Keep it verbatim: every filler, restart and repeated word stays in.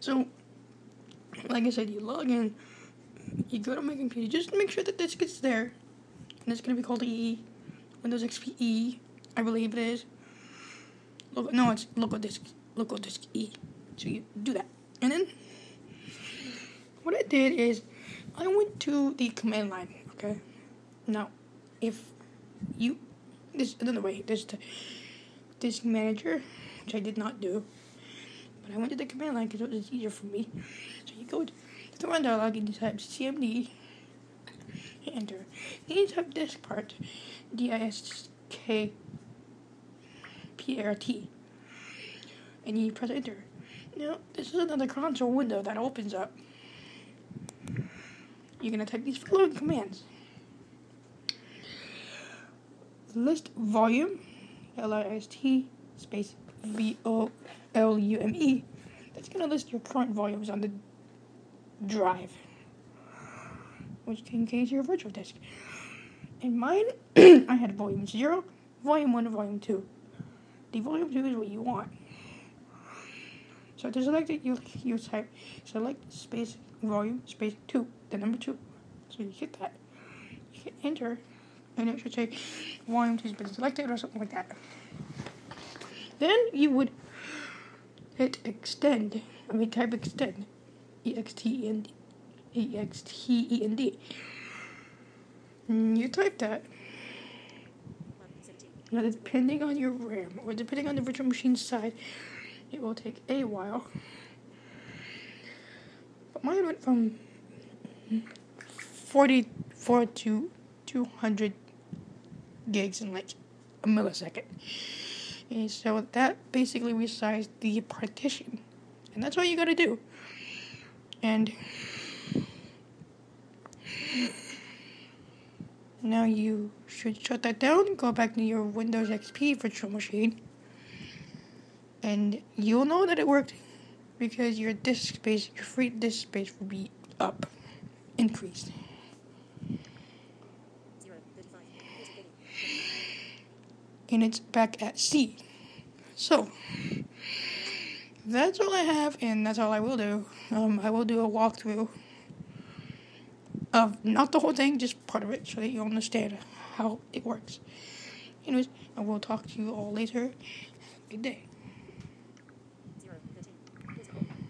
So, like I said, you log in, you go to my computer, just make sure that disk is there. And it's going to be called E, Windows X P E, I believe it is. Local, no, it's local disk, local disk E. So you do that. And then, what I did is, I went to the command line, okay? Now, if you, this another way, there's the disk manager, which I did not do. But I went to the command line because it was easier for me. So you go to the run dialog and you type C M D, and enter. Then you type disk part, D I S K P R T, and you press enter. Now, this is another console window that opens up. You're going to type these following commands. List volume, L I S T, space V O L U M E. That's going to list your current volumes on the drive, which contains your virtual disk. In mine, I had volume zero, volume one, and volume two. The volume two is what you want. So to select it, you you type select space volume space two, the number two. So you hit that, you hit enter, and it should say volume two has been selected or something like that. Then you would hit extend. I mean type extend, E X T E N D, E X T E N D. You type that. Now, depending on your RAM or depending on the virtual machine size, it will take a while. But mine went from forty-four to two hundred gigs in like a millisecond. And so that basically resized the partition. And that's all you gotta do. And now you should shut that down, go back to your Windows X P virtual machine, and you'll know that it worked because your disk space, your free disk space will be up, increased. And it's back at C. So, that's all I have, and that's all I will do. Um, I will do a walkthrough of not the whole thing, just part of it, so that you understand how it works. Anyways, I will talk to you all later. Have a good day.